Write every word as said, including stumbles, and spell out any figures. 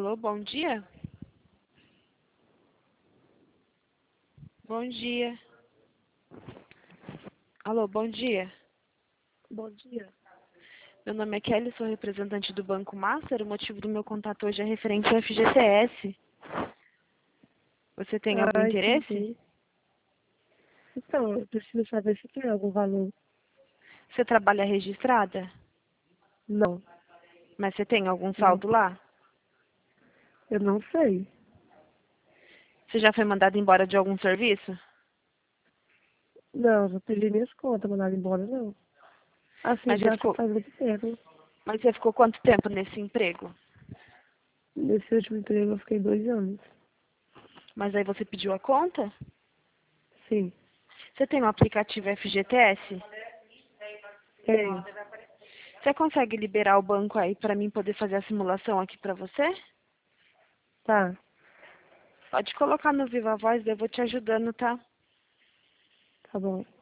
Alô, bom dia? Bom dia. Alô, bom dia. Bom dia. Meu nome é Kelly, sou representante do Banco Master. O motivo do meu contato hoje é referente ao F G T S. Você tem algum Ah, interesse? entendi. Então, eu preciso saber se tem algum valor. Você trabalha registrada? Não, Mas você tem algum não. saldo lá? Eu não sei. Você já foi mandado embora de algum serviço? Não, eu perdi minhas contas, mandaram embora, não. Assim, Mas você já ficou, faz muito tempo. mas você ficou quanto tempo nesse emprego? Nesse último emprego eu fiquei dois anos. Mas aí você pediu a conta? Sim. Você tem um aplicativo F G T S? Tenho. Você consegue liberar o banco aí para mim poder fazer a simulação aqui para você? Tá, Pode colocar no Viva Voz, eu vou te ajudando, tá? tá bom.